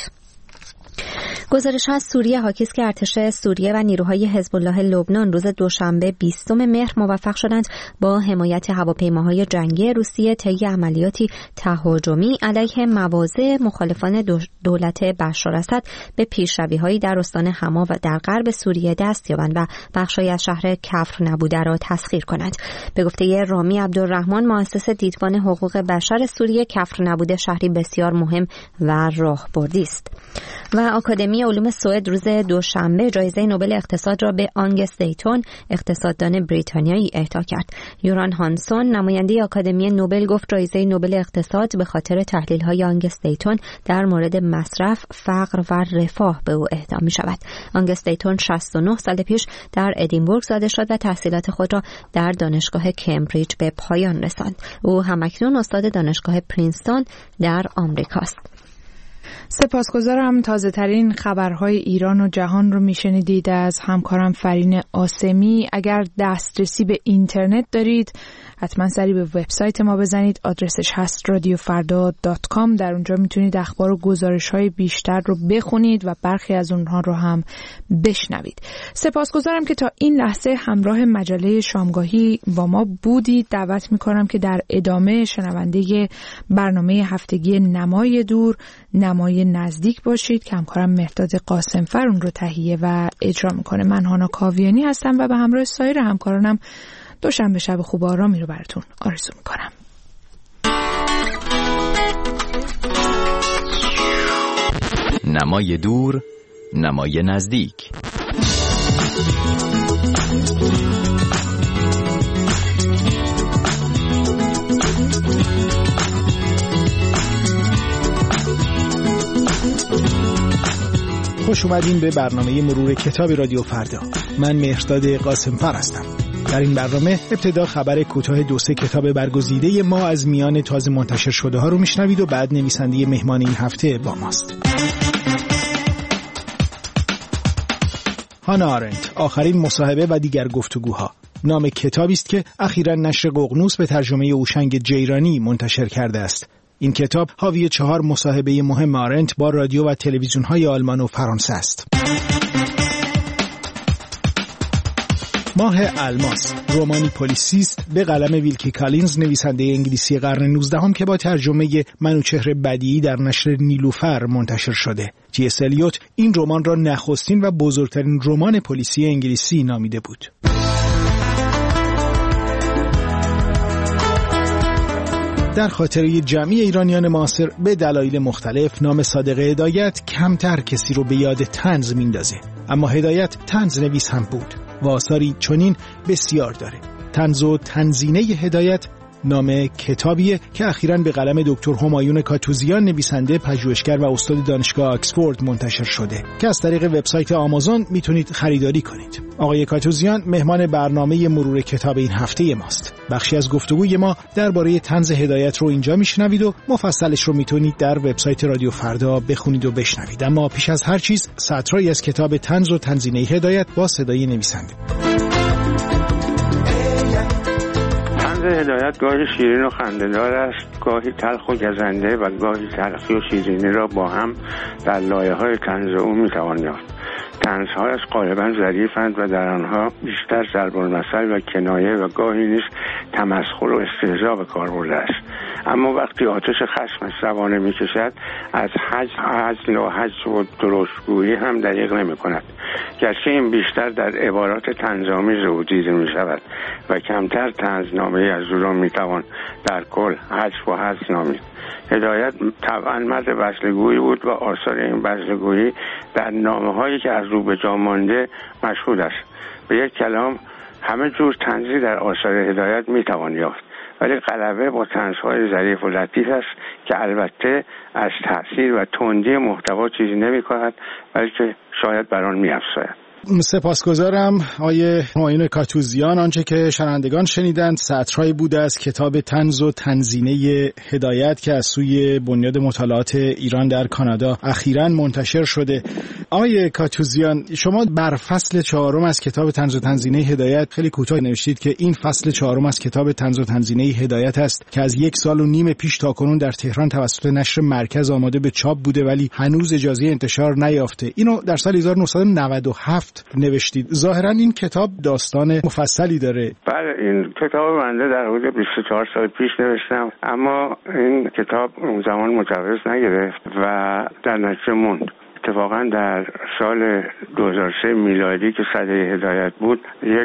S2: گزارش از سوریه حاکی است که ارتش سوریه و نیروهای حزب الله لبنان روز دوشنبه 20 مهر موفق شدند با حمایت هواپیماهای جنگی روسیه طی عملیاتی تهاجمی علیه مواضع مخالفان دولت بشار اسد به پیشروی‌هایی در استان حما و در غرب سوریه دست یابند و بخشی از شهر کفر نبوده را تسخیر کنند. به گفته رامی عبدالرحمن مؤسس دیدبان حقوق بشر سوریه، کفر نبوده شهری بسیار مهم و راهبردی است. و آکادمی آکادمی علوم سوئد روز دوشنبه جایزه نوبل اقتصاد را به آنگس دیتون اقتصاددان بریتانیایی اهدا کرد. یوران هانسون نماینده آکادمی نوبل گفت جایزه نوبل اقتصاد به خاطر تحلیل‌های آنگس دیتون در مورد مصرف، فقر و رفاه به او اهدا می‌شود. آنگس دیتون 69 سال پیش در ادینبورگ زاده شد و تحصیلات خود را در دانشگاه کمبریج به پایان رساند. او همکنون استاد دانشگاه پرینستون در آمریکاست.
S1: سپاسگزارم. تازه ترین خبرهای ایران و جهان رو میشنیدید از همکارم فرین آسمی. اگر دسترسی به اینترنت دارید حتما سری به وبسایت ما بزنید. آدرسش هست radiofarda.com. در اونجا میتونید اخبار و گزارش‌های بیشتر رو بخونید و برخی از اونها رو هم بشنوید. سپاسگزارم که تا این لحظه همراه مجله شامگاهی با ما بودید. دعوت میکنم که در ادامه شنونده برنامه هفتگی نمای دور، نمای نزدیک باشید که همکارم مهرداد قاسمفر اون رو تهیه و اجرا میکنه. من هانا کاویانی هستم و به همراه سایر همکارانم دوشنبه شب خوب آرامی رو براتون آرزو میکنم.
S14: نمای دور، نمای نزدیک.
S20: خوش اومدین به برنامه مرور کتاب رادیو فردا. من مهرداد قاسمفر هستم. در این برنامه ابتدا خبر کوتاه 2-3 کتاب برگزیده ما از میان تازه منتشر شده ها رو میشنوید و بعد نویسنده مهمان این هفته با ماست. هانا آرنت، آخرین مصاحبه و دیگر گفتگوها، نام کتابی است که اخیراً نشر ققنوس به ترجمه اوشنگ جیرانی منتشر کرده است. این کتاب حاوی 4 مصاحبه مهم آرنت با رادیو و تلویزیون‌های آلمان و فرانسه است. ماه الماس، رمانی پلیسیست به قلم ویلکی کالینز، نویسنده انگلیسی قرن 19 که با ترجمه منوچهر بدیعی در نشر نیلوفر منتشر شده. تی.اس. الیوت این رمان را نخستین و بزرگترین رمان پلیسی انگلیسی نامیده بود. در خاطره جمعی ایرانیان معاصر به دلایل مختلف نام صادق هدایت کمتر کسی رو به یاد طنز میندازه، اما هدایت طنز نویس هم بود و آثاری چنین بسیار داره. طنز و تنزینه هدایت نام کتابیه که اخیراً به قلم دکتر همایون کاتوزیان، نویسنده، پژوهشگر و استاد دانشگاه آکسفورد منتشر شده که از طریق وبسایت آمازون میتونید خریداری کنید. آقای کاتوزیان مهمان برنامه مرور کتاب این هفته ماست. بخشی از گفتگوی ما درباره طنز هدایت رو اینجا میشنوید و مفصلش رو میتونید در وبسایت رادیو فردا بخونید و بشنوید. اما پیش از هر چیز سطرهایی از کتاب طنز و تنزینه هدایت با صدای نویسنده.
S21: هدایت گاهی شیرین و خنده‌دار است، گاهی تلخ و گزنده و گاهی تلخی و شیرینی را با هم در لایه‌های طنز او می‌توان یافت. طنزهایش غالباً ظریف‌اند و در آنها بیشتر ضرب المثل و کنایه و گاهی نیز تمسخر و استهزا به کار برده است. اما وقتی آتش خشمش روانه می‌کشد از هزل و حج و درشتگویی هم دریغ نمی‌کند، گرچه این بیشتر در عبارات طنزآمیز او دیده می‌شود و کمتر طنزنامه‌ای از او را می‌توان در کل حذف و حذف نامید. هدایت طبعاً مرد بزلگویی بود و آثار این بزلگویی در نامه‌هایی که از او به جا مانده مشهود است. به یک کلام همه جور طنزی در آثار هدایت می‌توان یافت، ولی غلبه با طنزهای ظریف و لطیف است که البته از تأثیر و تندی محتوا چیزی نمی‌کند، بلکه شاید بر آن می‌افزاید.
S20: سپاسگزارم آقای همایون کاتوزیان. آنچه که شنوندگان شنیدند سطرهایی بوده از کتاب طنز و تنزینه هدایت که از سوی بنیاد مطالعات ایران در کانادا اخیراً منتشر شده. آقای کاتوزیان، شما بر فصل 4 از کتاب طنز و تنزینه هدایت خیلی کوتاه نوشتید که این فصل 4 از کتاب طنز و تنزینه هدایت است که از 1.5 سال پیش تاکنون در تهران توسط نشر مرکز آماده به چاپ بوده ولی هنوز اجازه انتشار نیافته. اینو در سال 1997 نوشتید. ظاهرا این کتاب داستان مفصلی داره.
S21: بله، این کتاب بنده در حدود 24 سال پیش نوشتم، اما این کتاب اون زمان مجوز نگرفت و در نتیجه موند. اتفاقا در سال 2003 میلادی که سده هدایت بود، یک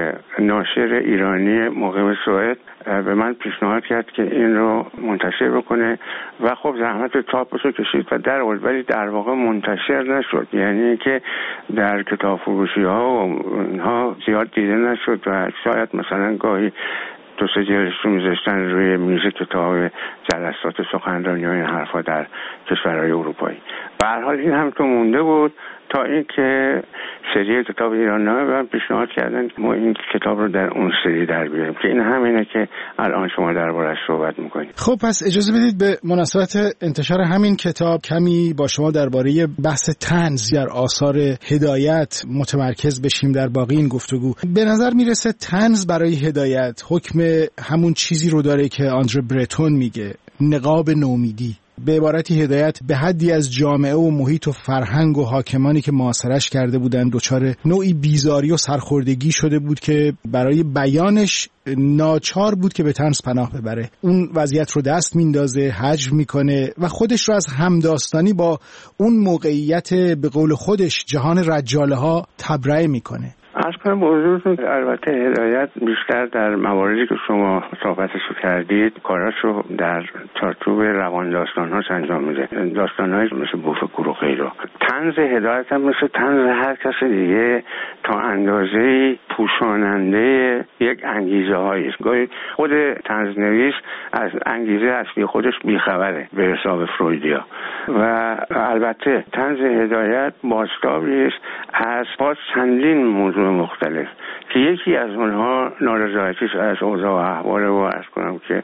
S21: ناشر ایرانی مقیم سوئد به من پیشنهاد کرد که این رو منتشر بکنه و خب زحمت چاپش رو کشید و در آورد، ولی در واقع منتشر نشد. یعنی که در کتاب فروشی ها و اینها زیاد دیده نشد و شاید مثلا گاهی 2-3 جلدش رو میذاشتن روی میز کتاب جلسات سخنرانی و این حرفا در کشورهای اروپایی. به هر حال این هم تو مونده بود تا اینکه سری کتاب ایراننامه به من پیشنهاد کردن ما این کتاب رو در اون سری در بیاریم که این همینه که الان شما درباره‌اش صحبت می‌کنید.
S20: خب پس اجازه بدید به مناسبت انتشار همین کتاب کمی با شما درباره بحث طنز در آثار هدایت متمرکز بشیم در باقی این گفتگو. به نظر میرسه طنز برای هدایت حکم همون چیزی رو داره که آندره برتون میگه، نقاب نومیدی. به عبارتی هدایت به حدی از جامعه و محیط و فرهنگ و حاکمانی که معاصرش کرده بودن دچار نوعی بیزاری و سرخوردگی شده بود که برای بیانش ناچار بود که به طنز پناه ببره. اون وضعیت رو دست میندازه، حجم میکنه و خودش رو از همداستانی با اون موقعیت به قول خودش جهان رجاله ها تبرئه میکنه.
S21: از کنم به حضورتون البته هدایت بیشتر در مواردی که شما صحبتشو کردید کاراشو در چارچوب روان داستان‌هاش انجام میده، داستان‌هایی مثل بوفکور و غیره. طنز هدایت هم مثل طنز هر کس دیگه تا اندازه‌ای پوشاننده یک انگیزه هایی است. گاهی خود طنزنویس از انگیزه اصلی خودش بیخبره به حساب فرویدیا و البته طنز هدایت بازتابی است از چندین موضوع مختلف که یکی از اونها نارضایتیش از اوضاع و احوال و عرض کنم که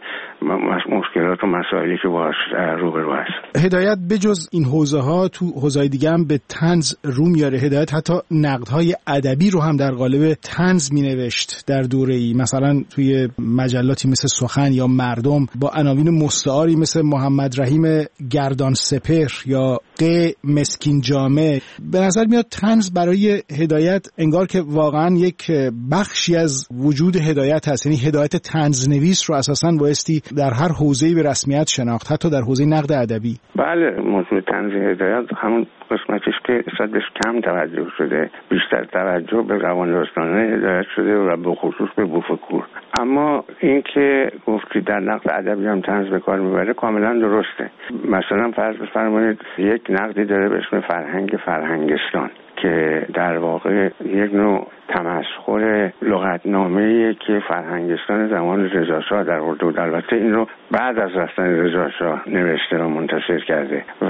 S21: مشکلات و مسائلی که باهاش روبرو هست.
S20: هدایت بجز این حوزه ها تو حوزه‌های دیگه هم به طنز رو میاره. هدایت حتی نقدهای ادبی رو هم در قالب طنز مینوشت در دوره‌ای، مثلا توی مجلاتی مثل سخن یا مردم با عناوین مستعاری مثل محمد رحیم گردان سپهر یا ق مسکین جامع. به نظر میاد طنز برای هدایت انگار که واقعا یک بخشی از وجود هدایت هست، یعنی هدایت طنزنویس رو اساساً بایستی در هر حوزه‌ای به رسمیت شناخت، حتی در حوزه نقد ادبی.
S21: بله، موضوع طنز هدایت همون قسمتش که بهش کم توجه شده، بیشتر توجه به روان داستان‌های هدایت شده و به خصوص به بوفکور. اما این که گفتی در نقد ادبی هم طنز به کار میبره کاملا درسته. مثلا فرض بفرمایید یک نقدی داره به اسم فرهنگستان که در واقع یک نوع تمسخر لغتنامه‌ای که فرهنگستان زمان رضاشاه در اردو بود. البته این رو بعد از رفتن رضاشاه نوشته و منتشر کرده و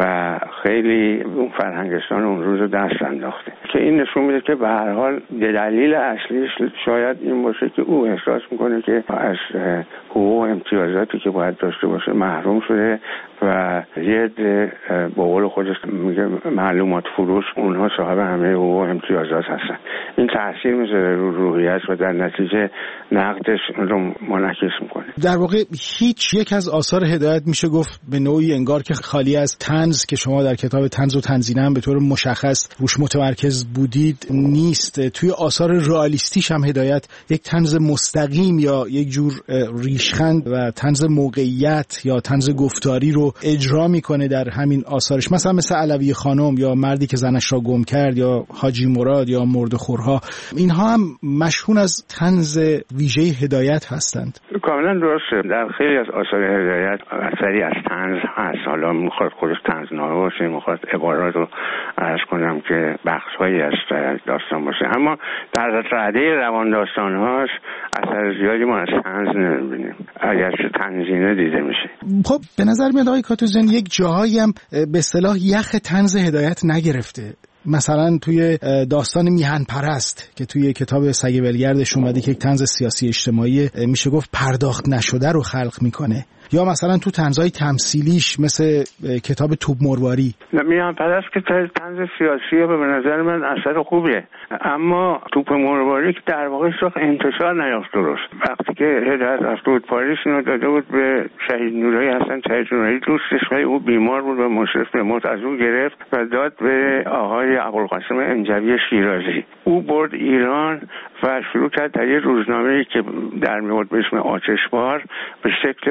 S21: خیلی اون فرهنگستان اون روز دست انداخته که این نشون میده که به هر حال دلیل اصلیش شاید این باشه که او احساس میکنه که از حقوق و امتیازاتی که باید داشته باشه محروم شده و یه به قول خودش میگه معلومات فروش، اونها صاحب همه حقوق و امتیازات هستن. این تاثیر میذاره رو روحیه‌اش و در نتیجه نقدش رو منعکس میکنه.
S20: در واقع هیچ یک از آثار هدایت میشه گفت به نوعی انگار که خالی از طنز که شما در کتاب طنز و تنزینه هم به طور مشخص روش متمرکز بودید نیست. توی آثار رئالیستیش هم هدایت یک طنز مستقیم یا یک جور ریشخند و طنز موقعیت یا طنز گفتاری رو اجرا میکنه در همین آثارش، مثل علوی خانم یا مردی که زنش را گم کرد یا حاجی مراد یا مردخورها. اینها هم مشهون از طنز ویژه هدایت هستند.
S21: کاملا درسته. در خیلی از آثار هدایت اثری از طنز هست. حالا میخواد خودش طنزنامه باشه، میخواد عبارات رو عرض کنم که بخش‌هایی از داستان باشه، اما در رده روان داستان‌هاش اثر زیادی ما از طنز نمی‌بینیم اگرچه تنزینه دیده میشه.
S20: خب به نظر میاد آقای کاتوزن یک جاهایی هم به اصطلاح یخ طنز هدایت نگرفته. مثلا توی داستان میهن پرست که توی کتاب سگ ولگردش اومده که یک طنز سیاسی اجتماعی میشه گفت پرداخت نشده رو خلق میکنه، یا مثلا تو طنزهای تمثیلیش مثل کتاب توپ مرواری.
S21: میهن پرست که طنز سیاسی به نظر من اثر خوبیه، اما توپ مرواری که در واقع ساخت انتشار نیافت درست. وقتی که هدایت رفته بود پاریس اینو داده بود به شهید نورایی حسن شهید نورایی دوستش، ولی او بیمار بود و مشرف به موت از او گرفت و داد به آقای ابوالقاسم انجوی شیرازی. او برد ایران و شروع کرد در یه روزنامه‌ای که در میاد به اسم آتشبار به شکل پاور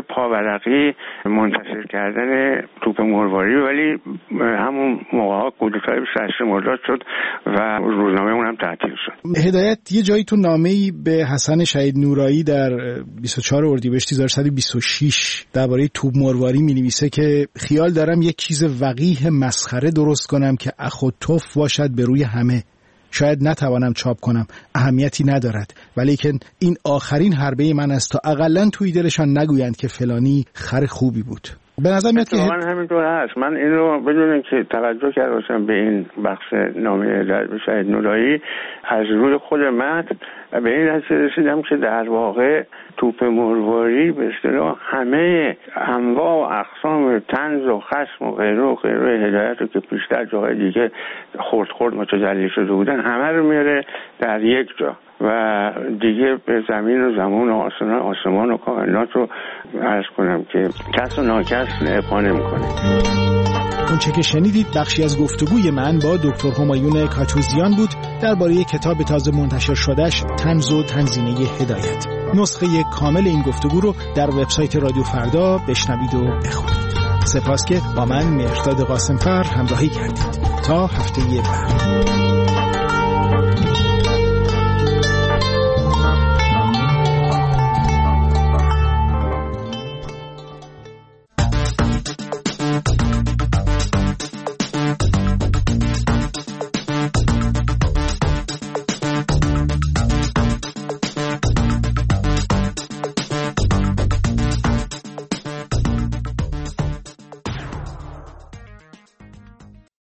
S21: ورقی منتشر کردن توپ مرواری، ولی همون موقع کودتای 28 مرداد شد و روزنامه اون هم تعطیل شد.
S20: هدایت یه جایی تو نامه‌ای به حسن شهید نورایی در 24 اردیبهشت 1326 درباره توپ مرواری می‌نویسه که خیال دارم یک چیز وقیح مسخره درست کنم که اخ و تف باشد به روی همه. شاید نتوانم چاپ کنم، اهمیتی ندارد، ولیکن این آخرین حربه من است تا اقلن توی دلشان نگویند که فلانی خر خوبی بود. به نظر میاد که
S21: من همینطور هست. من این رو بدون که توجه کرده باشم به این بخش نامه شهید نورایی، از روی خود متن به این نتیجه رسیدم که در واقع توپ مرواری به اصطلاح همه انواع و اقسام طنز و خشم و غیره و غیره هدایت رو که پیشتر جاهای دیگه خرد متجلی شده بودن همه رو میاره در یک جا و دیگه به زمین و زمان و آسمان و کائنات رو عرض کنم که کس و ناکس اعفا نمی‌کنه.
S20: اون چه که شنیدید بخشی از گفتگوی من با دکتر همایون کاتوزیان بود درباره کتاب تازه منتشر شدهش طنز و تنزینه هدایت. نسخه کامل این گفتگو رو در وبسایت رادیو فردا بشنوید و بخونید. سپاس که با من مهرداد قاسمفر همراهی کردید. تا هفته بعد.